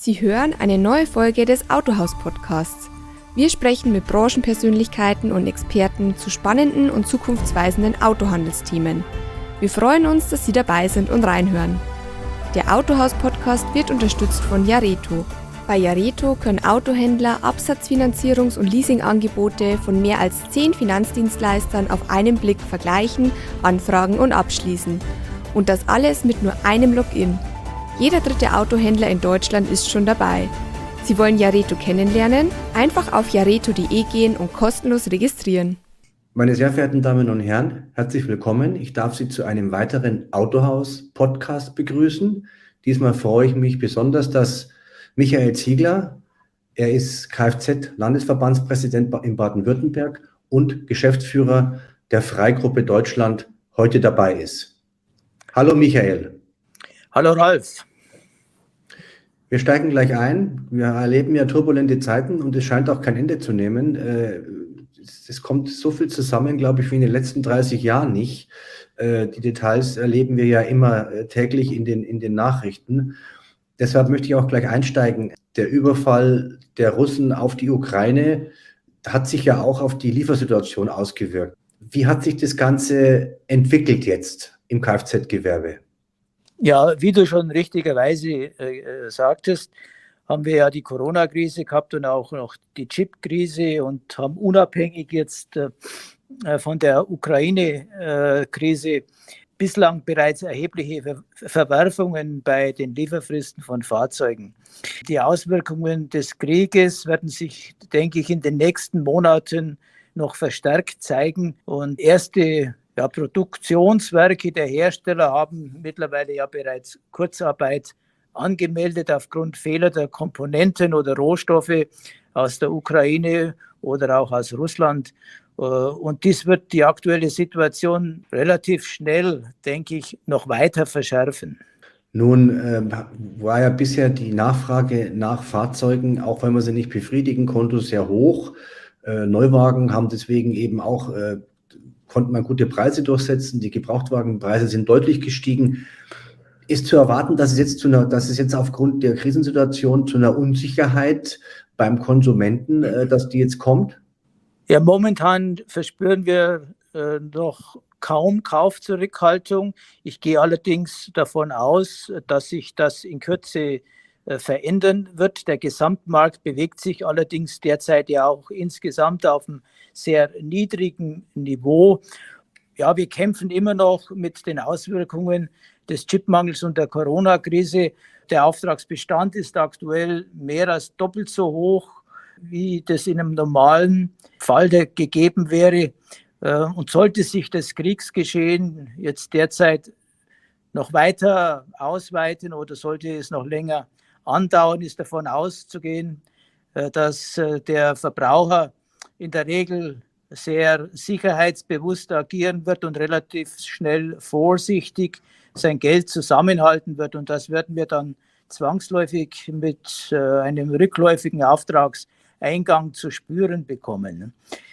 Sie hören eine neue Folge des Autohaus-Podcasts. Wir sprechen mit Branchenpersönlichkeiten und Experten zu spannenden und zukunftsweisenden Autohandelsthemen. Wir freuen uns, dass Sie dabei sind und reinhören. Der Autohaus-Podcast wird unterstützt von Jareto. Bei Jareto können Autohändler Absatzfinanzierungs- und Leasingangebote von mehr als 10 Finanzdienstleistern auf einen Blick vergleichen, anfragen und abschließen. Und das alles mit nur einem Login. Jeder dritte Autohändler in Deutschland ist schon dabei. Sie wollen Jareto kennenlernen? Einfach auf jareto.de gehen und kostenlos registrieren. Meine sehr verehrten Damen und Herren, herzlich willkommen. Ich darf Sie zu einem weiteren Autohaus-Podcast begrüßen. Diesmal freue ich mich besonders, dass Michael Ziegler, er ist Kfz-Landesverbandspräsident in Baden-Württemberg und Geschäftsführer der Freigruppe Deutschland, heute dabei ist. Hallo Michael. Hallo Ralf. Wir steigen gleich ein. Wir erleben ja turbulente Zeiten und es scheint auch kein Ende zu nehmen. Es kommt so viel zusammen, glaube ich, wie in den letzten 30 Jahren nicht. Die Details erleben wir ja immer täglich in den Nachrichten. Deshalb möchte ich auch gleich einsteigen. Der Überfall der Russen auf die Ukraine hat sich ja auch auf die Liefersituation ausgewirkt. Wie hat sich das Ganze entwickelt jetzt im Kfz-Gewerbe? Ja, wie du schon richtigerweise sagtest, haben wir ja die Corona-Krise gehabt und auch noch die Chip-Krise und haben unabhängig jetzt von der Ukraine-Krise bislang bereits erhebliche Verwerfungen bei den Lieferfristen von Fahrzeugen. Die Auswirkungen des Krieges werden sich, denke ich, in den nächsten Monaten noch verstärkt zeigen und erste Produktionswerke der Hersteller haben mittlerweile ja bereits Kurzarbeit angemeldet aufgrund fehlender Komponenten oder Rohstoffe aus der Ukraine oder auch aus Russland. Und dies wird die aktuelle Situation relativ schnell, denke ich, noch weiter verschärfen. Nun war ja bisher die Nachfrage nach Fahrzeugen, auch wenn man sie nicht befriedigen konnte, sehr hoch. Neuwagen haben deswegen eben auch konnte man gute Preise durchsetzen. Die Gebrauchtwagenpreise sind deutlich gestiegen. Ist zu erwarten, dass es jetzt aufgrund der Krisensituation zu einer Unsicherheit beim Konsumenten, dass die jetzt kommt? Ja, momentan verspüren wir noch kaum Kaufzurückhaltung. Ich gehe allerdings davon aus, dass sich das in Kürze verändern wird. Der Gesamtmarkt bewegt sich allerdings derzeit ja auch insgesamt auf einem sehr niedrigen Niveau. Ja, wir kämpfen immer noch mit den Auswirkungen des Chipmangels und der Corona-Krise. Der Auftragsbestand ist aktuell mehr als doppelt so hoch, wie das in einem normalen Fall gegeben wäre. Und sollte sich das Kriegsgeschehen jetzt derzeit noch weiter ausweiten oder sollte es noch länger andauern, ist davon auszugehen, dass der Verbraucher in der Regel sehr sicherheitsbewusst agieren wird und relativ schnell vorsichtig sein Geld zusammenhalten wird. Und das werden wir dann zwangsläufig mit einem rückläufigen Auftragseingang zu spüren bekommen.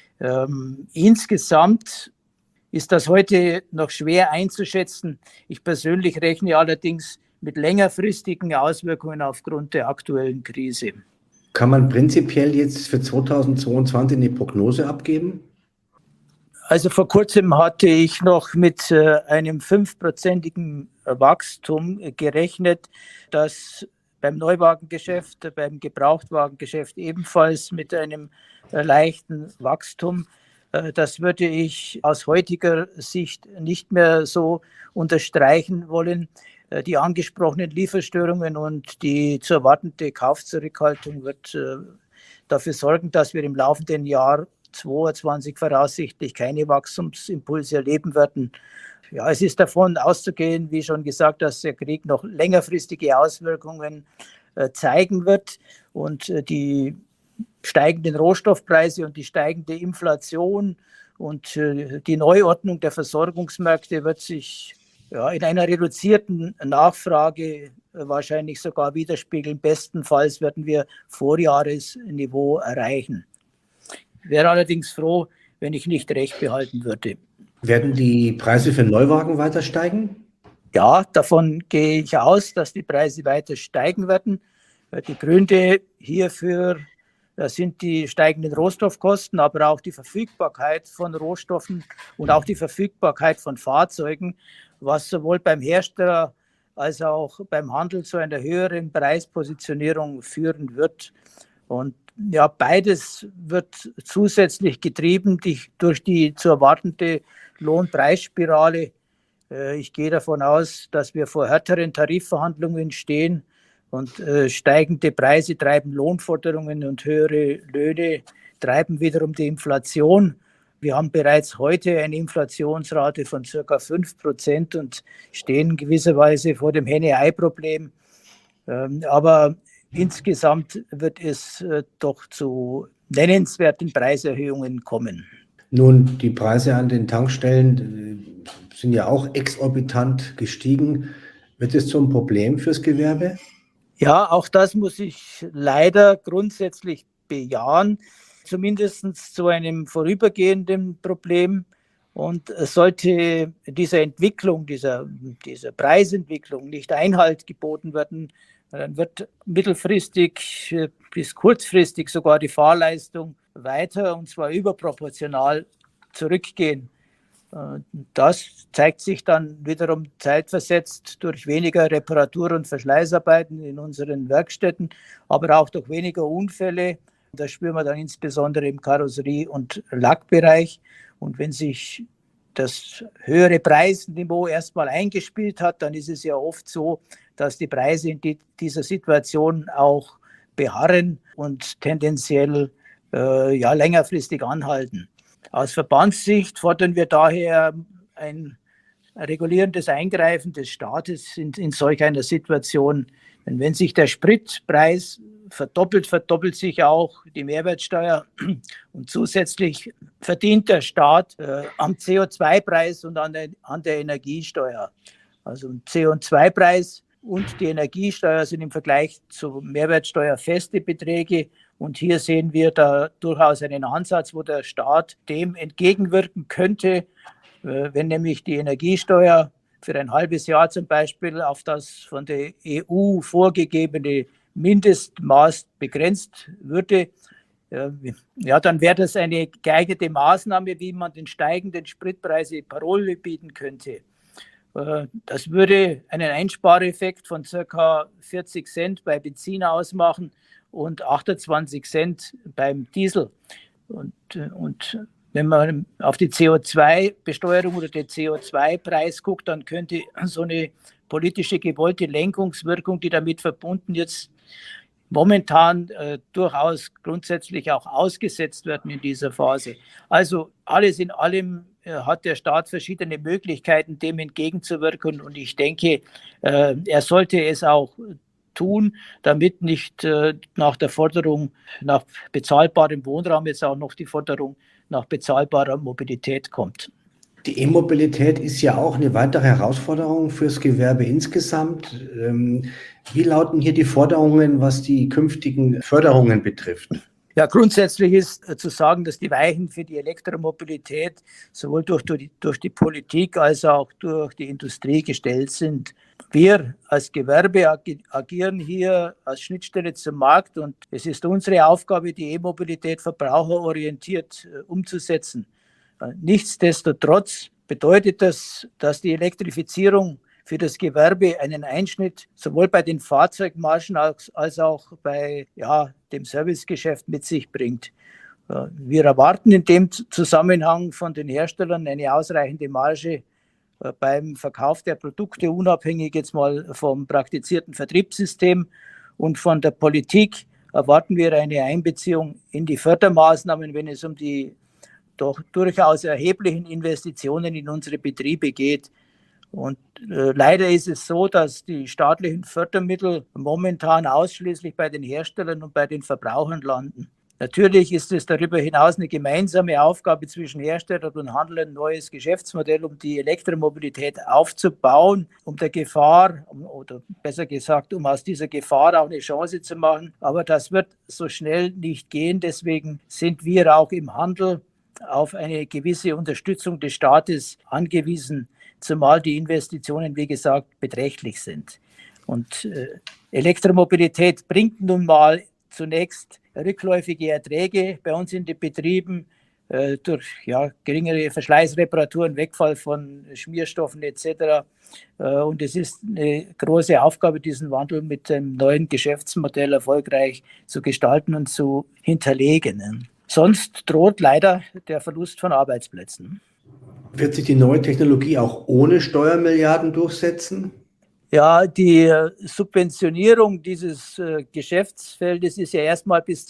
Insgesamt ist das heute noch schwer einzuschätzen. Ich persönlich rechne allerdings mit längerfristigen Auswirkungen aufgrund der aktuellen Krise. Kann man prinzipiell jetzt für 2022 eine Prognose abgeben? Also vor kurzem hatte ich noch mit einem 5%igen Wachstum gerechnet, das beim Neuwagengeschäft, beim Gebrauchtwagengeschäft ebenfalls mit einem leichten Wachstum. Das würde ich aus heutiger Sicht nicht mehr so unterstreichen wollen. Die angesprochenen Lieferstörungen und die zu erwartende Kaufzurückhaltung wird dafür sorgen, dass wir im laufenden Jahr 2022 voraussichtlich keine Wachstumsimpulse erleben werden. Ja, es ist davon auszugehen, wie schon gesagt, dass der Krieg noch längerfristige Auswirkungen zeigen wird und die steigenden Rohstoffpreise und die steigende Inflation und die Neuordnung der Versorgungsmärkte wird sich in einer reduzierten Nachfrage wahrscheinlich sogar widerspiegeln. Bestenfalls werden wir Vorjahresniveau erreichen. Ich wäre allerdings froh, wenn ich nicht recht behalten würde. Werden die Preise für Neuwagen weiter steigen? Ja, davon gehe ich aus, dass die Preise weiter steigen werden. Die Gründe hierfür sind die steigenden Rohstoffkosten, aber auch die Verfügbarkeit von Rohstoffen und auch die Verfügbarkeit von Fahrzeugen, was sowohl beim Hersteller als auch beim Handel zu einer höheren Preispositionierung führen wird. Und ja, beides wird zusätzlich getrieben durch die zu erwartende Lohnpreisspirale. Ich gehe davon aus, dass wir vor härteren Tarifverhandlungen stehen und steigende Preise treiben Lohnforderungen und höhere Löhne treiben wiederum die Inflation. Wir haben bereits heute eine Inflationsrate von ca. 5% und stehen gewisserweise vor dem Henne-Ei-Problem. Aber insgesamt wird es doch zu nennenswerten Preiserhöhungen kommen. Nun, die Preise an den Tankstellen sind ja auch exorbitant gestiegen. Wird es zum Problem fürs Gewerbe? Ja, auch das muss ich leider grundsätzlich bejahen, zumindest zu einem vorübergehenden Problem. Und sollte dieser Entwicklung, dieser Preisentwicklung nicht Einhalt geboten werden, dann wird mittelfristig bis kurzfristig sogar die Fahrleistung weiter, und zwar überproportional, zurückgehen. Das zeigt sich dann wiederum zeitversetzt durch weniger Reparatur- und Verschleißarbeiten in unseren Werkstätten, aber auch durch weniger Unfälle. Das spüren wir dann insbesondere im Karosserie- und Lackbereich. Und wenn sich das höhere Preisniveau erstmal eingespielt hat, dann ist es ja oft so, dass die Preise in dieser Situation auch beharren und tendenziell längerfristig anhalten. Aus Verbandssicht fordern wir daher ein regulierendes Eingreifen des Staates in solch einer Situation. Denn wenn sich der Spritpreis verdoppelt sich auch die Mehrwertsteuer und zusätzlich verdient der Staat am CO2-Preis und an der Energiesteuer. Also CO2-Preis und die Energiesteuer sind im Vergleich zur Mehrwertsteuer feste Beträge. Und hier sehen wir da durchaus einen Ansatz, wo der Staat dem entgegenwirken könnte, wenn nämlich die Energiesteuer für ein halbes Jahr zum Beispiel auf das von der EU vorgegebene Mindestmaß begrenzt würde. Ja, dann wäre das eine geeignete Maßnahme, wie man den steigenden Spritpreisen Parole bieten könnte. Das würde einen Einspareffekt von ca. 40 Cent bei Benzin ausmachen und 28 Cent beim Diesel. Und wenn man auf die CO2-Besteuerung oder den CO2-Preis guckt, dann könnte so eine politische gewollte Lenkungswirkung, die damit verbunden jetzt momentan durchaus grundsätzlich auch ausgesetzt werden in dieser Phase. Also alles in allem hat der Staat verschiedene Möglichkeiten, dem entgegenzuwirken. Und ich denke, er sollte es auch tun, damit nicht nach der Forderung nach bezahlbarem Wohnraum jetzt auch noch die Forderung nach bezahlbarer Mobilität kommt. Die E-Mobilität ist ja auch eine weitere Herausforderung fürs Gewerbe insgesamt. Wie lauten hier die Forderungen, was die künftigen Förderungen betrifft? Ja, grundsätzlich ist zu sagen, dass die Weichen für die Elektromobilität sowohl durch die Politik als auch durch die Industrie gestellt sind. Wir als Gewerbe agieren hier als Schnittstelle zum Markt und es ist unsere Aufgabe, die E-Mobilität verbraucherorientiert umzusetzen. Nichtsdestotrotz bedeutet das, dass die Elektrifizierung für das Gewerbe einen Einschnitt sowohl bei den Fahrzeugmargen als auch bei dem Servicegeschäft mit sich bringt. Wir erwarten in dem Zusammenhang von den Herstellern eine ausreichende Marge beim Verkauf der Produkte, unabhängig jetzt mal vom praktizierten Vertriebssystem. Und von der Politik erwarten wir eine Einbeziehung in die Fördermaßnahmen, wenn es um die doch durchaus erheblichen Investitionen in unsere Betriebe geht. Und leider ist es so, dass die staatlichen Fördermittel momentan ausschließlich bei den Herstellern und bei den Verbrauchern landen. Natürlich ist es darüber hinaus eine gemeinsame Aufgabe zwischen Herstellern und Handel, ein neues Geschäftsmodell, um die Elektromobilität aufzubauen, um der Gefahr, oder besser gesagt, um aus dieser Gefahr auch eine Chance zu machen. Aber das wird so schnell nicht gehen. Deswegen sind wir auch im Handel auf eine gewisse Unterstützung des Staates angewiesen, zumal die Investitionen, wie gesagt, beträchtlich sind. Und Elektromobilität bringt nun mal zunächst rückläufige Erträge bei uns in den Betrieben durch geringere Verschleißreparaturen, Wegfall von Schmierstoffen etc. Und es ist eine große Aufgabe, diesen Wandel mit dem neuen Geschäftsmodell erfolgreich zu gestalten und zu hinterlegen. Sonst droht leider der Verlust von Arbeitsplätzen. Wird sich die neue Technologie auch ohne Steuermilliarden durchsetzen? Ja, die Subventionierung dieses Geschäftsfeldes ist ja erstmal bis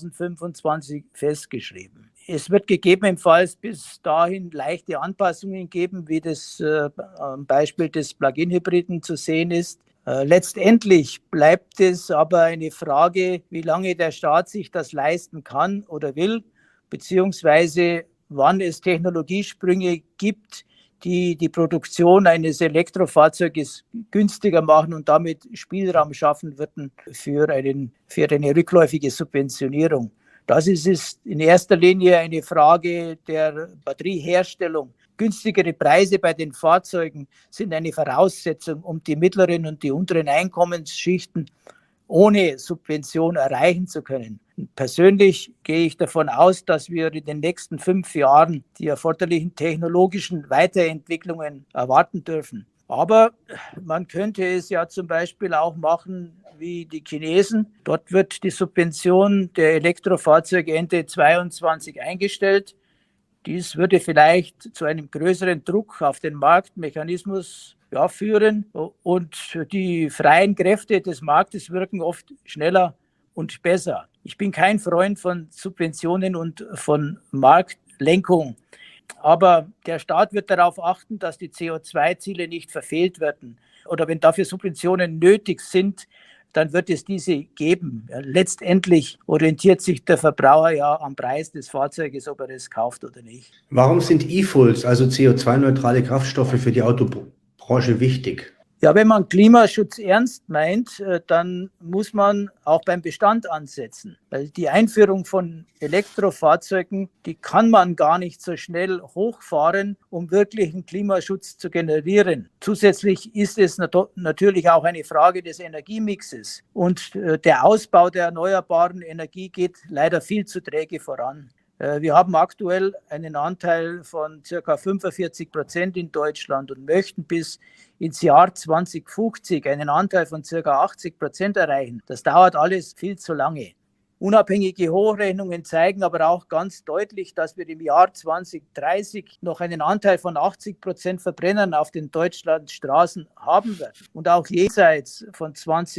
2025 festgeschrieben. Es wird gegebenenfalls bis dahin leichte Anpassungen geben, wie das am Beispiel des Plug-in-Hybriden zu sehen ist. Letztendlich bleibt es aber eine Frage, wie lange der Staat sich das leisten kann oder will, beziehungsweise wann es Technologiesprünge gibt, die die Produktion eines Elektrofahrzeuges günstiger machen und damit Spielraum schaffen würden für eine rückläufige Subventionierung. Das ist in erster Linie eine Frage der Batterieherstellung. Günstigere Preise bei den Fahrzeugen sind eine Voraussetzung, um die mittleren und die unteren Einkommensschichten ohne Subvention erreichen zu können. Persönlich gehe ich davon aus, dass wir in den nächsten 5 Jahren die erforderlichen technologischen Weiterentwicklungen erwarten dürfen. Aber man könnte es ja zum Beispiel auch machen wie die Chinesen. Dort wird die Subvention der Elektrofahrzeuge Ende 2022 eingestellt. Dies würde vielleicht zu einem größeren Druck auf den Marktmechanismus führen. Und die freien Kräfte des Marktes wirken oft schneller und besser. Ich bin kein Freund von Subventionen und von Marktlenkung. Aber der Staat wird darauf achten, dass die CO2-Ziele nicht verfehlt werden. Oder wenn dafür Subventionen nötig sind, dann wird es diese geben. Letztendlich orientiert sich der Verbraucher ja am Preis des Fahrzeuges, ob er es kauft oder nicht. Warum sind E-Fuels, also CO2-neutrale Kraftstoffe, für die Autobranche wichtig? Ja, wenn man Klimaschutz ernst meint, dann muss man auch beim Bestand ansetzen. Weil die Einführung von Elektrofahrzeugen, die kann man gar nicht so schnell hochfahren, um wirklichen Klimaschutz zu generieren. Zusätzlich ist es natürlich auch eine Frage des Energiemixes. Und der Ausbau der erneuerbaren Energie geht leider viel zu träge voran. Wir haben aktuell einen Anteil von ca. 45% in Deutschland und möchten bis ins Jahr 2050 einen Anteil von ca. 80% erreichen. Das dauert alles viel zu lange. Unabhängige Hochrechnungen zeigen aber auch ganz deutlich, dass wir im Jahr 2030 noch einen Anteil von 80% Verbrennern auf den Deutschlandstraßen haben werden. Und auch jenseits von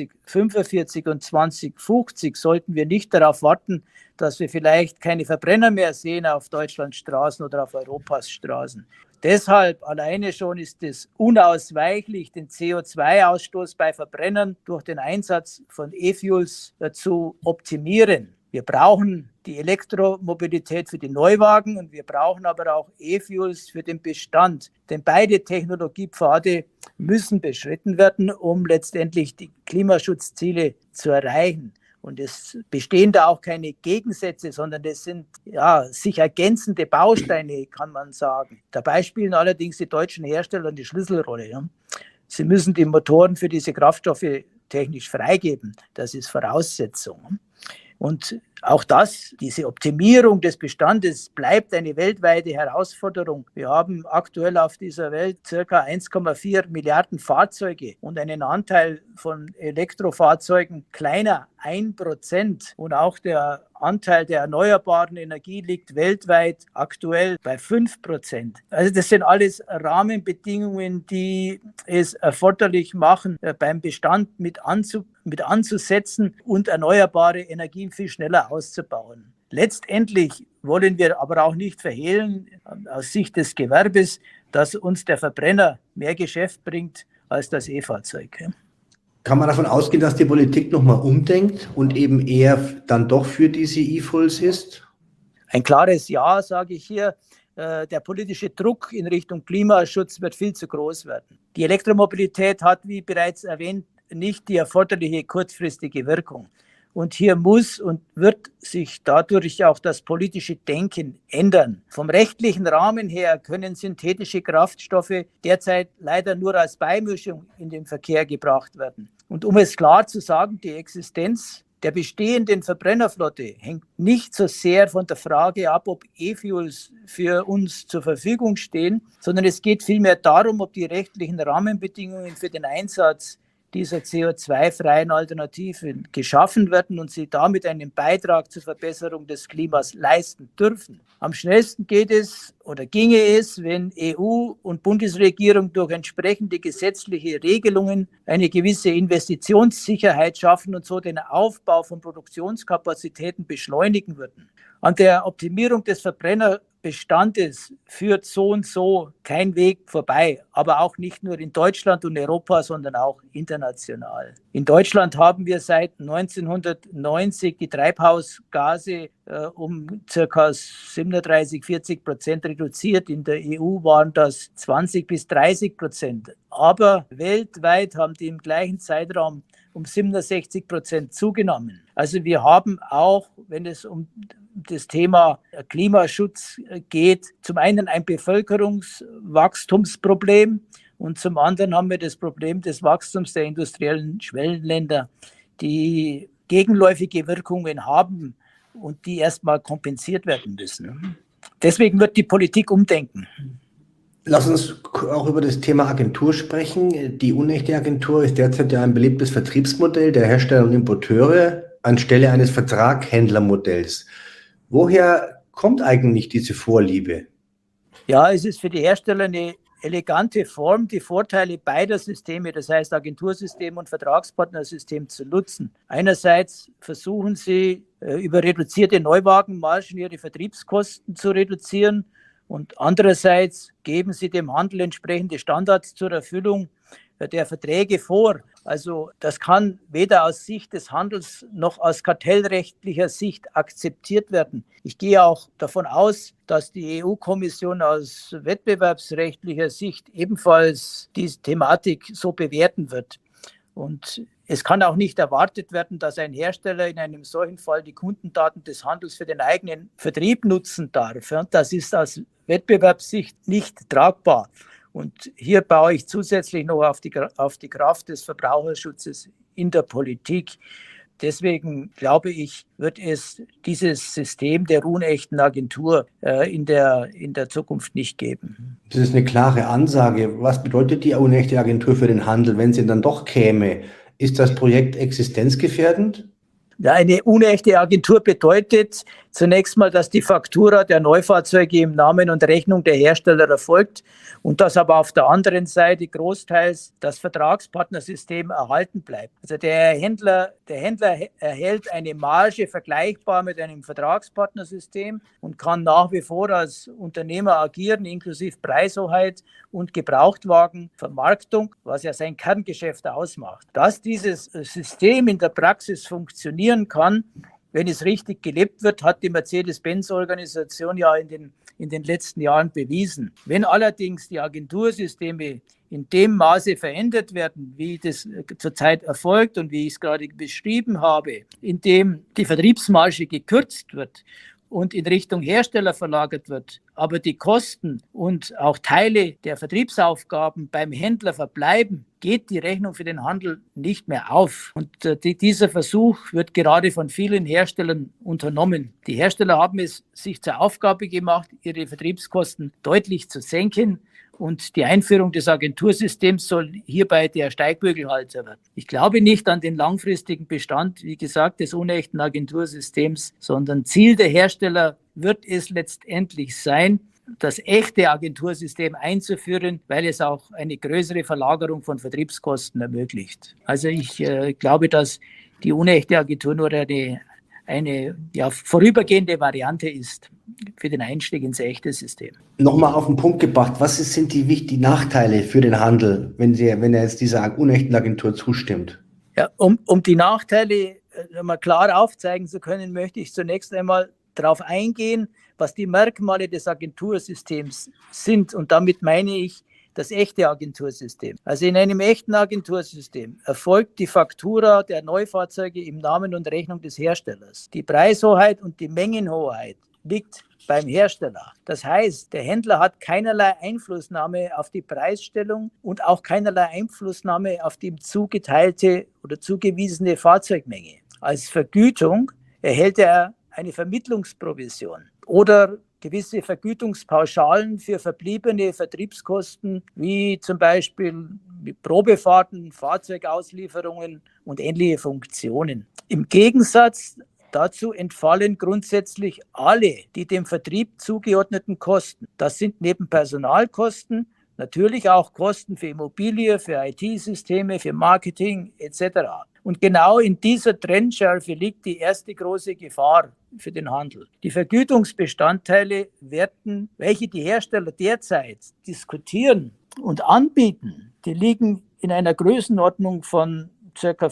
2045 und 2050 sollten wir nicht darauf warten, dass wir vielleicht keine Verbrenner mehr sehen auf Deutschlands Straßen oder auf Europas Straßen. Deshalb alleine schon ist es unausweichlich, den CO2-Ausstoß bei Verbrennern durch den Einsatz von E-Fuels zu optimieren. Wir brauchen die Elektromobilität für die Neuwagen und wir brauchen aber auch E-Fuels für den Bestand. Denn beide Technologiepfade müssen beschritten werden, um letztendlich die Klimaschutzziele zu erreichen. Und es bestehen da auch keine Gegensätze, sondern das sind sich ergänzende Bausteine, kann man sagen. Dabei spielen allerdings die deutschen Hersteller die Schlüsselrolle. Ja. Sie müssen die Motoren für diese Kraftstoffe technisch freigeben. Das ist Voraussetzung. Und auch diese Optimierung des Bestandes bleibt eine weltweite Herausforderung. Wir haben aktuell auf dieser Welt ca. 1,4 Milliarden Fahrzeuge und einen Anteil von Elektrofahrzeugen kleiner 1%. Und auch der Anteil der erneuerbaren Energie liegt weltweit aktuell bei 5%. Also das sind alles Rahmenbedingungen, die es erforderlich machen, beim Bestand mit anzusetzen und erneuerbare Energien viel schneller auszubauen. Letztendlich wollen wir aber auch nicht verhehlen, aus Sicht des Gewerbes, dass uns der Verbrenner mehr Geschäft bringt als das E-Fahrzeug. Kann man davon ausgehen, dass die Politik nochmal umdenkt und eben eher dann doch für diese E-Fuels ist? Ein klares Ja, sage ich hier. Der politische Druck in Richtung Klimaschutz wird viel zu groß werden. Die Elektromobilität hat, wie bereits erwähnt, nicht die erforderliche kurzfristige Wirkung. Und hier muss und wird sich dadurch auch das politische Denken ändern. Vom rechtlichen Rahmen her können synthetische Kraftstoffe derzeit leider nur als Beimischung in den Verkehr gebracht werden. Und um es klar zu sagen, die Existenz der bestehenden Verbrennerflotte hängt nicht so sehr von der Frage ab, ob E-Fuels für uns zur Verfügung stehen, sondern es geht vielmehr darum, ob die rechtlichen Rahmenbedingungen für den Einsatz dieser CO2-freien Alternativen geschaffen werden und sie damit einen Beitrag zur Verbesserung des Klimas leisten dürfen. Am schnellsten ginge es, wenn EU und Bundesregierung durch entsprechende gesetzliche Regelungen eine gewisse Investitionssicherheit schaffen und so den Aufbau von Produktionskapazitäten beschleunigen würden. An der Optimierung des Verbrennerbestandes führt so und so kein Weg vorbei, aber auch nicht nur in Deutschland und Europa, sondern auch international. In Deutschland haben wir seit 1990 die Treibhausgase um ca. 37-40% reduziert. In der EU waren das 20-30%. Aber weltweit haben die im gleichen Zeitraum um 67% zugenommen. Also wir haben auch, wenn es um das Thema Klimaschutz geht, zum einen ein Bevölkerungswachstumsproblem und zum anderen haben wir das Problem des Wachstums der industriellen Schwellenländer, die gegenläufige Wirkungen haben und die erstmal kompensiert werden müssen. Deswegen wird die Politik umdenken. Lass uns auch über das Thema Agentur sprechen. Die unechte Agentur ist derzeit ja ein beliebtes Vertriebsmodell der Hersteller und Importeure anstelle eines Vertraghändlermodells. Woher kommt eigentlich diese Vorliebe? Ja, es ist für die Hersteller eine elegante Form, die Vorteile beider Systeme, das heißt Agentursystem und Vertragspartnersystem, zu nutzen. Einerseits versuchen sie, über reduzierte Neuwagenmargen ihre Vertriebskosten zu reduzieren und andererseits geben sie dem Handel entsprechende Standards zur Erfüllung der Verträge vor. Also das kann weder aus Sicht des Handels noch aus kartellrechtlicher Sicht akzeptiert werden. Ich gehe auch davon aus, dass die EU-Kommission aus wettbewerbsrechtlicher Sicht ebenfalls diese Thematik so bewerten wird. Und es kann auch nicht erwartet werden, dass ein Hersteller in einem solchen Fall die Kundendaten des Handels für den eigenen Vertrieb nutzen darf. Das ist aus Wettbewerbssicht nicht tragbar. Und hier baue ich zusätzlich noch auf die Kraft des Verbraucherschutzes in der Politik. Deswegen glaube ich, wird es dieses System der unechten Agentur in der Zukunft nicht geben. Das ist eine klare Ansage. Was bedeutet die unechte Agentur für den Handel, wenn sie dann doch käme? Ist das Projekt existenzgefährdend? Ja, eine unechte Agentur bedeutet zunächst mal, dass die Faktura der Neufahrzeuge im Namen und Rechnung der Hersteller erfolgt und dass aber auf der anderen Seite großteils das Vertragspartnersystem erhalten bleibt. Also der Händler erhält eine Marge vergleichbar mit einem Vertragspartnersystem und kann nach wie vor als Unternehmer agieren, inklusive Preishoheit und Gebrauchtwagenvermarktung, was ja sein Kerngeschäft ausmacht. Dass dieses System in der Praxis funktionieren kann, wenn es richtig gelebt wird, hat die Mercedes-Benz-Organisation ja in den letzten Jahren bewiesen. Wenn allerdings die Agentursysteme in dem Maße verändert werden, wie das zurzeit erfolgt und wie ich es gerade beschrieben habe, indem die Vertriebsmarge gekürzt wird und in Richtung Hersteller verlagert wird, aber die Kosten und auch Teile der Vertriebsaufgaben beim Händler verbleiben, geht die Rechnung für den Handel nicht mehr auf. Und dieser Versuch wird gerade von vielen Herstellern unternommen. Die Hersteller haben es sich zur Aufgabe gemacht, ihre Vertriebskosten deutlich zu senken. Und die Einführung des Agentursystems soll hierbei der Steigbügelhalter werden. Ich glaube nicht an den langfristigen Bestand, wie gesagt, des unechten Agentursystems, sondern Ziel der Hersteller wird es letztendlich sein, das echte Agentursystem einzuführen, weil es auch eine größere Verlagerung von Vertriebskosten ermöglicht. Also ich glaube, dass die unechte Agentur nur eine vorübergehende Variante ist für den Einstieg ins echte System. Nochmal auf den Punkt gebracht, was sind die Nachteile für den Handel, wenn er jetzt dieser unechten Agentur zustimmt? Ja, um die Nachteile mal klar aufzeigen zu können, möchte ich zunächst einmal darauf eingehen, was die Merkmale des Agentursystems sind. Und damit meine ich das echte Agentursystem. Also in einem echten Agentursystem erfolgt die Faktura der Neufahrzeuge im Namen und Rechnung des Herstellers. Die Preishoheit und die Mengenhoheit liegt beim Hersteller. Das heißt, der Händler hat keinerlei Einflussnahme auf die Preisstellung und auch keinerlei Einflussnahme auf die ihm zugeteilte oder zugewiesene Fahrzeugmenge. Als Vergütung erhält er eine Vermittlungsprovision oder gewisse Vergütungspauschalen für verbliebene Vertriebskosten, wie zum Beispiel Probefahrten, Fahrzeugauslieferungen und ähnliche Funktionen. Im Gegensatz dazu entfallen grundsätzlich alle die dem Vertrieb zugeordneten Kosten. Das sind neben Personalkosten natürlich auch Kosten für Immobilie, für IT-Systeme, für Marketing etc. Und genau in dieser Trennschärfe liegt die erste große Gefahr für den Handel. Die Vergütungsbestandteile werden, welche die Hersteller derzeit diskutieren und anbieten, die liegen in einer Größenordnung von ca.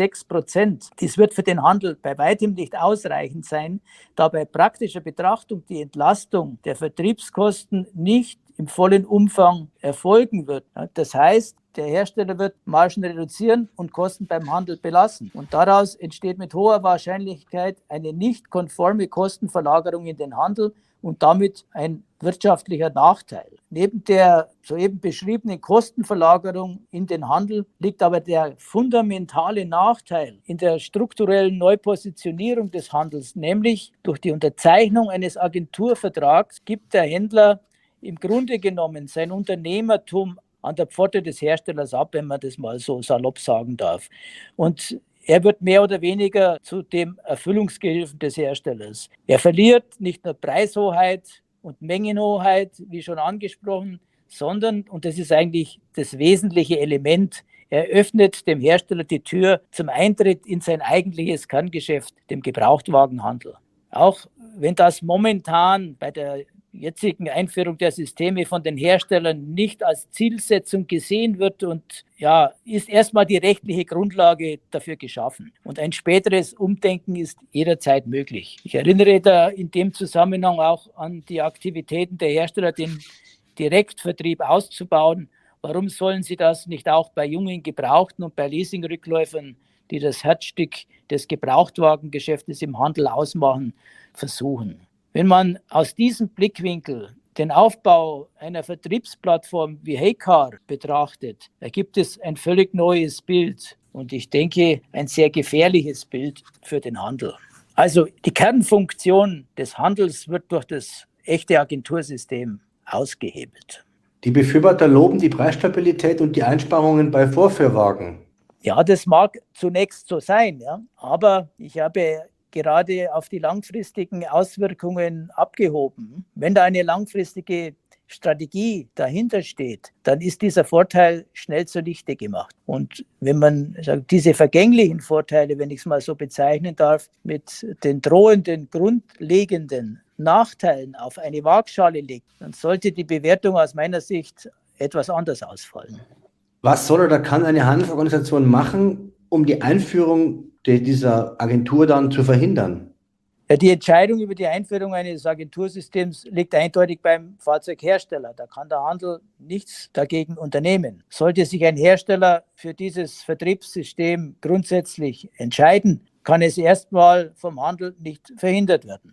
4-6%. Dies wird für den Handel bei weitem nicht ausreichend sein, da bei praktischer Betrachtung die Entlastung der Vertriebskosten nicht im vollen Umfang erfolgen wird. Das heißt, der Hersteller wird Margen reduzieren und Kosten beim Handel belassen. Und daraus entsteht mit hoher Wahrscheinlichkeit eine nicht konforme Kostenverlagerung in den Handel und damit ein wirtschaftlicher Nachteil. Neben der soeben beschriebenen Kostenverlagerung in den Handel liegt aber der fundamentale Nachteil in der strukturellen Neupositionierung des Handels, nämlich durch die Unterzeichnung eines Agenturvertrags gibt der Händler im Grunde genommen sein Unternehmertum an der Pforte des Herstellers ab, wenn man das mal so salopp sagen darf. Und er wird mehr oder weniger zu dem Erfüllungsgehilfen des Herstellers. Er verliert nicht nur Preishoheit und Mengenhoheit, wie schon angesprochen, sondern, und das ist eigentlich das wesentliche Element, er öffnet dem Hersteller die Tür zum Eintritt in sein eigentliches Kerngeschäft, dem Gebrauchtwagenhandel. Auch wenn das momentan bei der jetzigen Einführung der Systeme von den Herstellern nicht als Zielsetzung gesehen wird und ist erstmal die rechtliche Grundlage dafür geschaffen. Und ein späteres Umdenken ist jederzeit möglich. Ich erinnere da in dem Zusammenhang auch an die Aktivitäten der Hersteller, den Direktvertrieb auszubauen. Warum sollen sie das nicht auch bei jungen Gebrauchten und bei Leasingrückläufern, die das Herzstück des Gebrauchtwagengeschäftes im Handel ausmachen, versuchen? Wenn man aus diesem Blickwinkel den Aufbau einer Vertriebsplattform wie Heycar betrachtet, ergibt es ein völlig neues Bild und ich denke, ein sehr gefährliches Bild für den Handel. Also die Kernfunktion des Handels wird durch das echte Agentursystem ausgehebelt. Die Befürworter loben die Preisstabilität und die Einsparungen bei Vorführwagen. Ja, das mag zunächst so sein, ja, aber ich habe gerade auf die langfristigen Auswirkungen abgehoben. Wenn da eine langfristige Strategie dahinter steht, dann ist dieser Vorteil schnell zunichte gemacht. Und wenn man diese vergänglichen Vorteile, wenn ich es mal so bezeichnen darf, mit den drohenden, grundlegenden Nachteilen auf eine Waagschale legt, dann sollte die Bewertung aus meiner Sicht etwas anders ausfallen. Was soll oder kann eine Handelsorganisation machen, um die Einführung dieser Agentur dann zu verhindern? Ja, die Entscheidung über die Einführung eines Agentursystems liegt eindeutig beim Fahrzeughersteller. Da kann der Handel nichts dagegen unternehmen. Sollte sich ein Hersteller für dieses Vertriebssystem grundsätzlich entscheiden, kann es erstmal vom Handel nicht verhindert werden.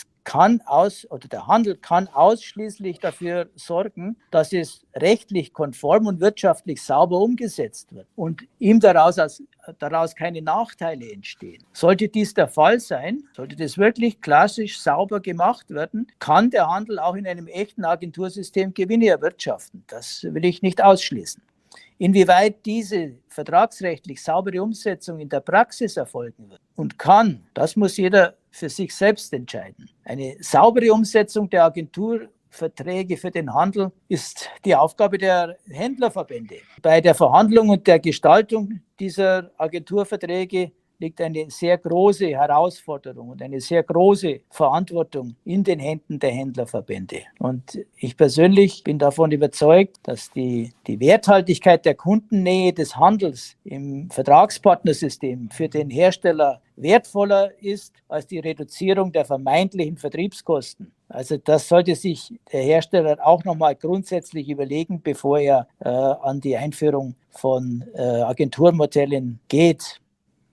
Der Handel kann ausschließlich dafür sorgen, dass es rechtlich konform und wirtschaftlich sauber umgesetzt wird und ihm daraus keine Nachteile entstehen. Sollte dies der Fall sein, sollte das wirklich klassisch sauber gemacht werden, kann der Handel auch in einem echten Agentursystem Gewinne erwirtschaften. Das will ich nicht ausschließen. Inwieweit diese vertragsrechtlich saubere Umsetzung in der Praxis erfolgen wird und kann, das muss jeder für sich selbst entscheiden. Eine saubere Umsetzung der Agenturverträge für den Handel ist die Aufgabe der Händlerverbände. Bei der Verhandlung und der Gestaltung dieser Agenturverträge liegt eine sehr große Herausforderung und eine sehr große Verantwortung in den Händen der Händlerverbände. Und ich persönlich bin davon überzeugt, dass die Werthaltigkeit der Kundennähe des Handels im Vertragspartnersystem für den Hersteller wertvoller ist als die Reduzierung der vermeintlichen Vertriebskosten. Also das sollte sich der Hersteller auch nochmal grundsätzlich überlegen, bevor er an die Einführung von Agenturmodellen geht.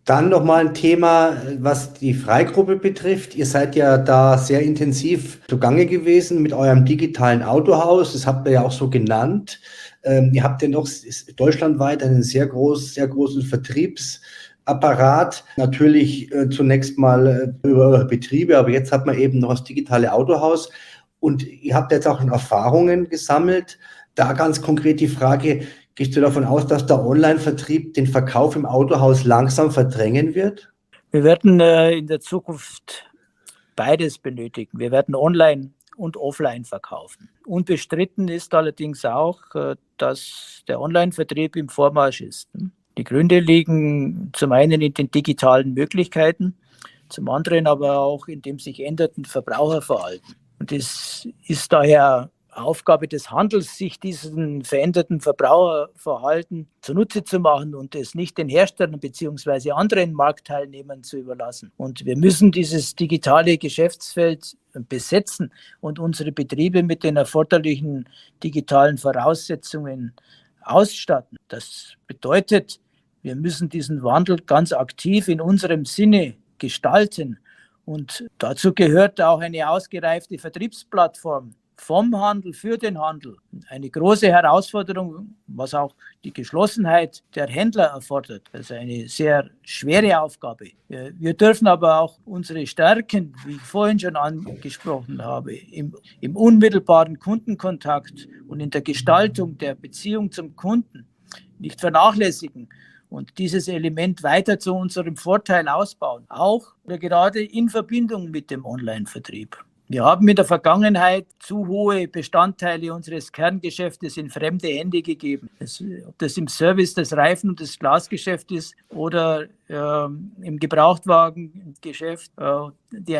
Dann nochmal ein Thema, was die Freigruppe betrifft. Ihr seid ja da sehr intensiv zugange gewesen mit eurem digitalen Autohaus. Das habt ihr ja auch so genannt. Ihr habt ja noch deutschlandweit einen sehr großen Vertriebsapparat. Natürlich zunächst mal über eure Betriebe, aber jetzt hat man eben noch das digitale Autohaus. Und ihr habt jetzt auch schon Erfahrungen gesammelt. Da ganz konkret die Frage: Gehst du davon aus, dass der Online-Vertrieb den Verkauf im Autohaus langsam verdrängen wird? Wir werden in der Zukunft beides benötigen. Wir werden online und offline verkaufen. Unbestritten ist allerdings auch, dass der Online-Vertrieb im Vormarsch ist. Die Gründe liegen zum einen in den digitalen Möglichkeiten, zum anderen aber auch in dem sich ändernden Verbraucherverhalten. Und es ist daher Aufgabe des Handels, sich diesen veränderten Verbraucherverhalten zunutze zu machen und es nicht den Herstellern bzw. anderen Marktteilnehmern zu überlassen. Und wir müssen dieses digitale Geschäftsfeld besetzen und unsere Betriebe mit den erforderlichen digitalen Voraussetzungen ausstatten. Das bedeutet, wir müssen diesen Wandel ganz aktiv in unserem Sinne gestalten. Und dazu gehört auch eine ausgereifte Vertriebsplattform vom Handel für den Handel. Eine große Herausforderung, was auch die Geschlossenheit der Händler erfordert. Also eine sehr schwere Aufgabe. Wir dürfen aber auch unsere Stärken, wie ich vorhin schon angesprochen habe, im unmittelbaren Kundenkontakt und in der Gestaltung der Beziehung zum Kunden nicht vernachlässigen und dieses Element weiter zu unserem Vorteil ausbauen. Auch oder gerade in Verbindung mit dem Online-Vertrieb. Wir haben in der Vergangenheit zu hohe Bestandteile unseres Kerngeschäftes in fremde Hände gegeben. Ob das im Service des Reifen- und des Glasgeschäfts ist oder im Gebrauchtwagengeschäft, die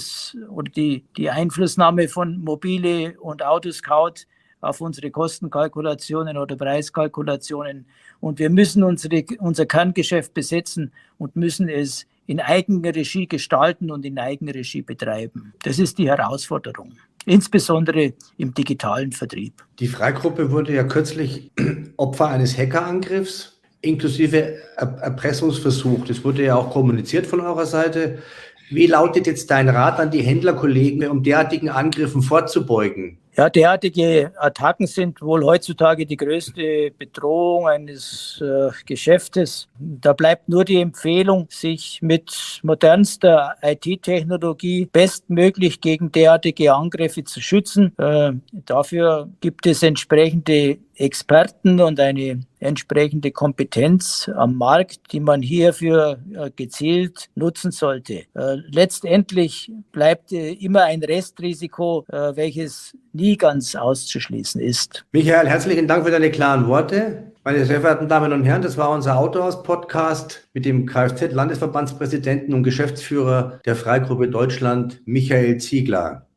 Einflussnahme von Mobile und Autoscout auf unsere Kostenkalkulationen oder Preiskalkulationen. Und wir müssen unser Kerngeschäft besetzen und müssen es in Eigenregie gestalten und in Eigenregie betreiben. Das ist die Herausforderung, insbesondere im digitalen Vertrieb. Die Freigruppe wurde ja kürzlich Opfer eines Hackerangriffs inklusive Erpressungsversuch. Das wurde ja auch kommuniziert von eurer Seite. Wie lautet jetzt dein Rat an die Händlerkollegen, um derartigen Angriffen vorzubeugen? Ja, derartige Attacken sind wohl heutzutage die größte Bedrohung eines Geschäftes. Da bleibt nur die Empfehlung, sich mit modernster IT-Technologie bestmöglich gegen derartige Angriffe zu schützen. Dafür gibt es entsprechende Experten und eine entsprechende Kompetenz am Markt, die man hierfür gezielt nutzen sollte. Letztendlich bleibt immer ein Restrisiko, welches nie ganz auszuschließen ist. Michael, herzlichen Dank für deine klaren Worte. Meine sehr verehrten Damen und Herren, das war unser Autohaus-Podcast mit dem Kfz-Landesverbandspräsidenten und Geschäftsführer der Freigruppe Deutschland, Michael Ziegler.